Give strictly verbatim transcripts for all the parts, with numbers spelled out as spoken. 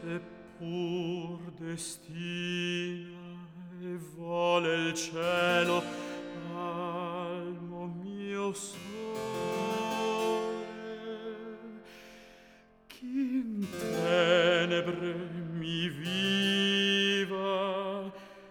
seppur destina e vole il cielo almo mio sole, chi in tenebre mi viva,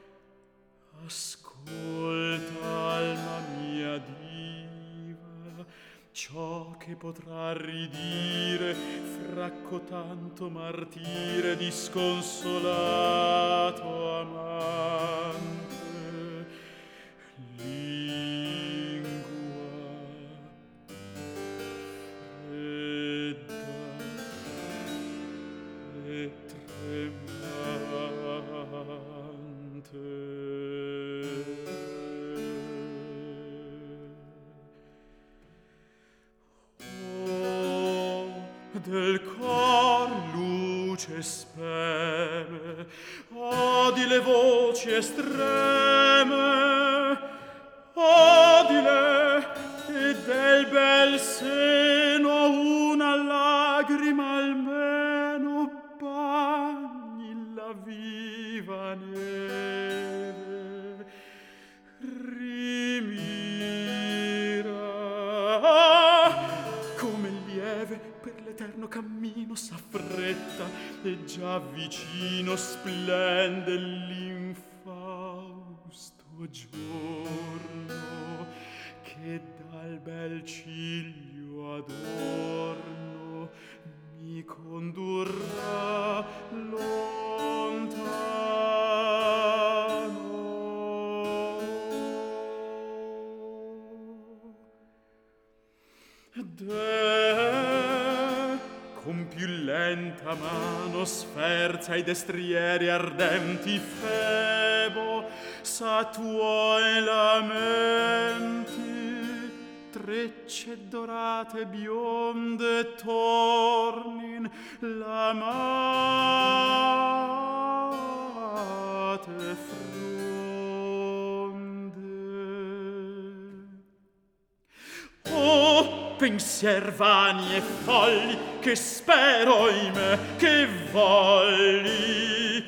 ascolta, alma mia diva, ciò che potrà ridire fra cotanto martire disconsolato amante. Lingua fredda e tremante, del cor luce speme, odi le voci estreme, odile, e del bel seno una lagrima almeno bagni la viva neve. Rimira come lieve per l'eterno cammino s'affretta, e già vicino splende l'infausto giorno che dal bel ciglio adorno mi condurrà lontano. De, con più lenta mano sferza i destrieri ardenti Febo, sa tuoi lamenti, trecce dorate bionde tornin l'amate fronde. Oh, pensier vani e folli, che spero in me, che volli,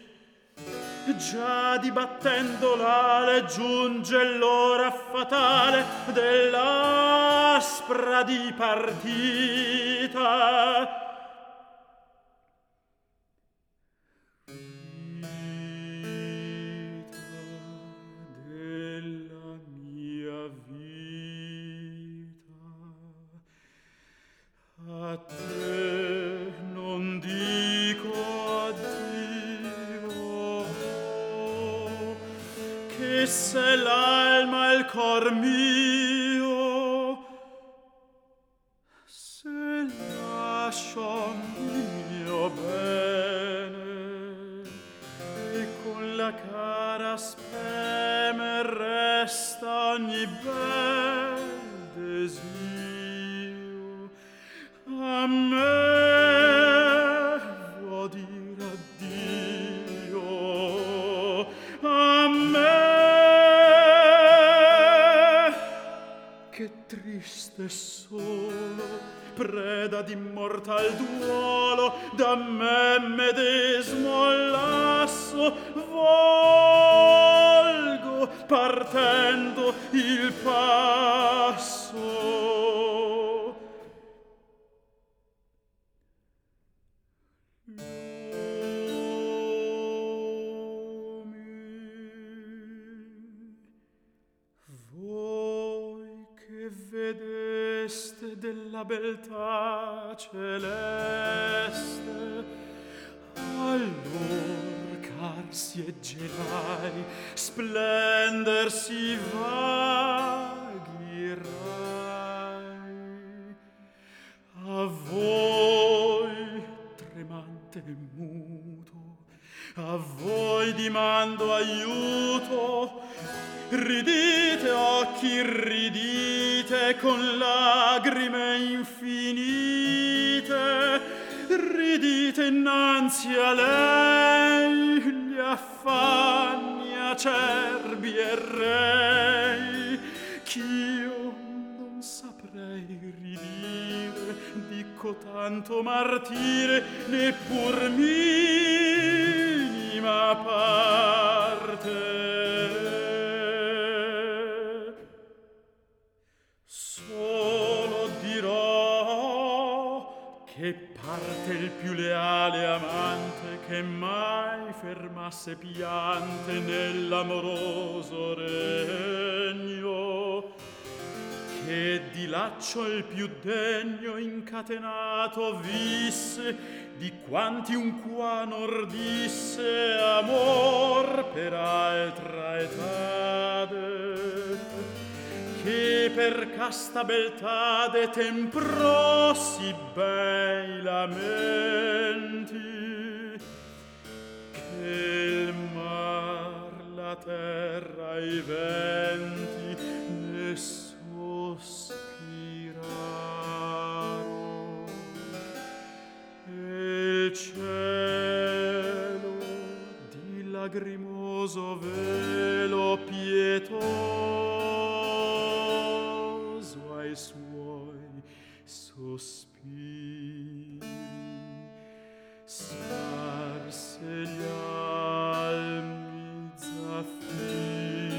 già dibattendo l'ale giunge l'ora fatale dell'aspra dipartita. A te non dico addio, che se l'alma e il cor mio, se lascio il mio bene e con la cara speme resta ogni bel desiderio. A me vuol dire addio, a me che triste solo, preda d'immortal duolo, da me medesmo lasso volgo, partendo il passo. Vedeste della beltà celeste, allor carsi e gelai splendersi vaghi rai. A voi tremante e muto, a voi dimando aiuto, ridite occhi, ridite con lagrime infinite, ridite innanzi a lei gli affanni acerbi e rei, ch'io non saprei ridire di cotanto martire, neppur minima parte. Solo dirò che parte il più leale amante che mai fermasse piante nell'amoroso regno, che di laccio il più degno incatenato visse di quanti un qua n'ordisse amor per altra etade, che per casta beltade temprò sì bei lamenti, che il mar, la terra, i venti ne sospiraro, e il cielo di lagrimoso velo pietoso ai suoi sospiri sparse gli almi zaffiri.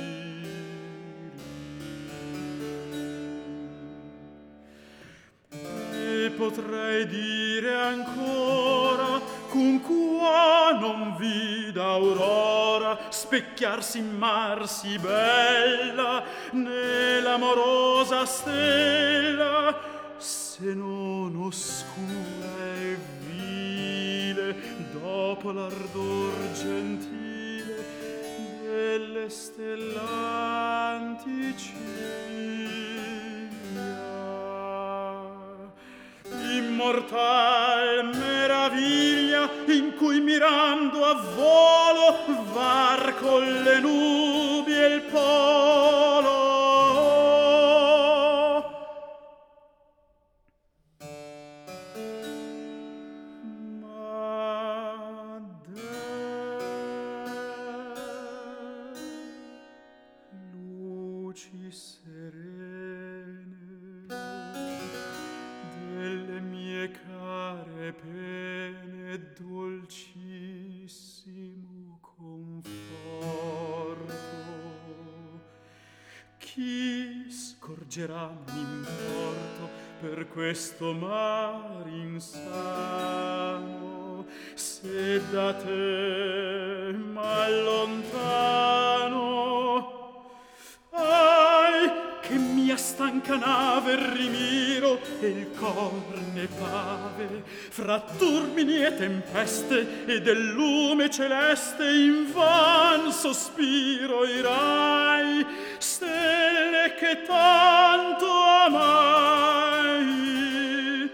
E potrei dire ancora con qua non vida aurora specchiarsi in mar sì bella né l'amorosa stella, se non oscura e vile dopo l'ardor gentile delle stellanti ciglia. Immortal meraviglia in cui mirando a volo var con le nubi e il polo. Ma de luci serene delle mie care pene dolcissimo conforto, chi scorgerà m'importo per questo mar insano, se da te m'allontano? Ai, che mia stanca nave rimiro e il cor ne pave fra turbini e tempeste e del lume celeste invan sospiro irai, stelle che tanto amai.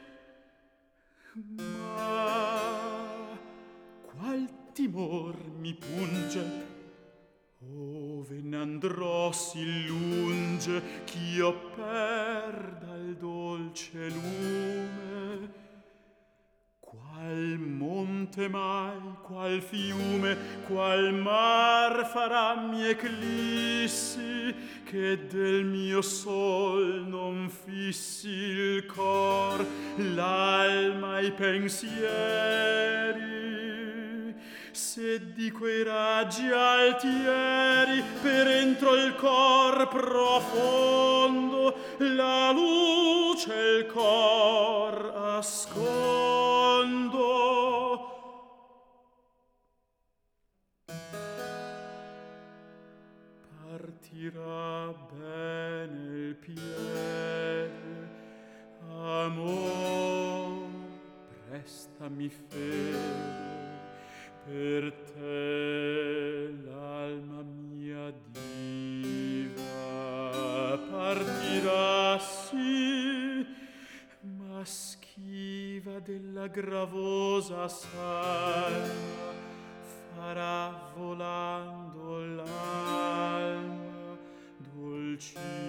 Ma qual timor mi punge ove n'andrò sì lunge ch'io perda il dolce lume? Qual monte mai, qual fiume, qual mar farammi eclissi, che del mio sol non fissi il cor, l'alma, i pensieri? Se di quei raggi altieri per entro il cor profondo la luce il cor ascondo, partirà bene il piede, amor, prestami fede, per te l'alma mia diva partirà sì, ma schiva della gravosa salma farà volando l'alma dolcissima.